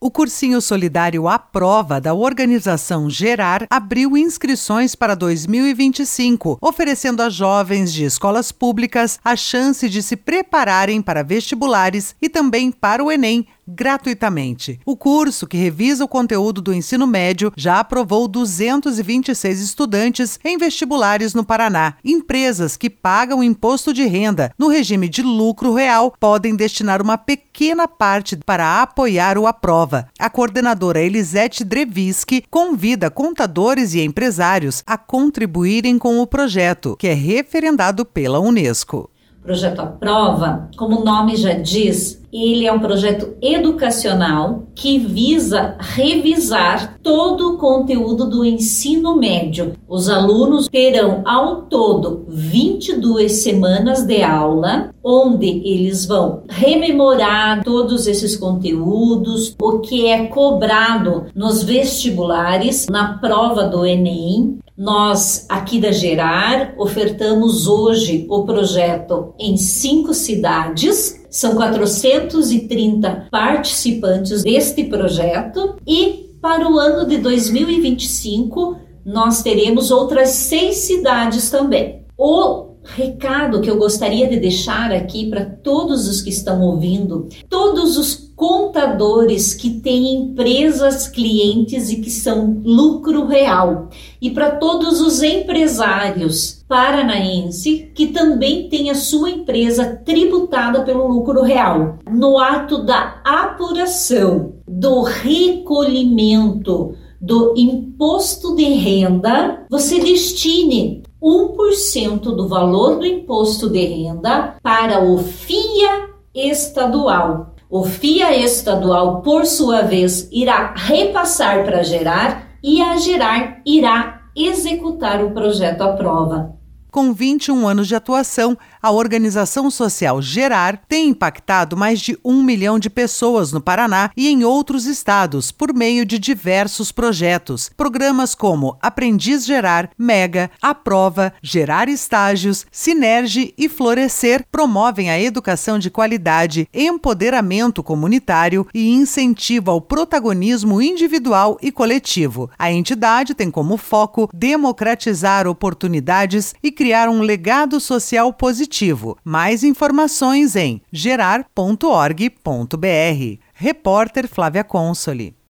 O cursinho solidário À Prova da organização Gerar abriu inscrições para 2025, oferecendo a jovens de escolas públicas a chance de se prepararem para vestibulares e também para o Enem gratuitamente. O curso, que revisa o conteúdo do ensino médio, já aprovou 226 estudantes em vestibulares no Paraná. Empresas que pagam imposto de renda no regime de lucro real podem destinar uma pequena parte para apoiar o À Prova. A coordenadora Elisete Dreviski convida contadores e empresários a contribuírem com o projeto, que é referendado pela Unesco. O projeto À Prova, como o nome já diz, ele é um projeto educacional que visa revisar todo o conteúdo do ensino médio. Os alunos terão ao todo 22 semanas de aula, onde eles vão rememorar todos esses conteúdos, o que é cobrado nos vestibulares, na prova do Enem. Nós, aqui da Gerar, ofertamos hoje o projeto em 5 cidades. São 430 participantes deste projeto e para o ano de 2025 nós teremos outras 6 cidades também. O recado que eu gostaria de deixar aqui para todos os que estão ouvindo, todos os contadores que têm empresas clientes e que são lucro real, e para todos os empresários paranaenses que também têm a sua empresa tributada pelo lucro real. No ato da apuração, do recolhimento do imposto de renda, você destine 1% do valor do imposto de renda para o FIA estadual. O FIA estadual, por sua vez, irá repassar para a Gerar e a Gerar irá executar o projeto À Prova. Com 21 anos de atuação, a organização social Gerar tem impactado mais de 1 milhão de pessoas no Paraná e em outros estados por meio de diversos projetos. Programas como Aprendiz Gerar, Mega, À Prova, Gerar Estágios, Sinerge e Florescer promovem a educação de qualidade, empoderamento comunitário e incentivo ao protagonismo individual e coletivo. A entidade tem como foco democratizar oportunidades e criar um legado social positivo. Mais informações em gerar.org.br. Repórter Flávia Consoli.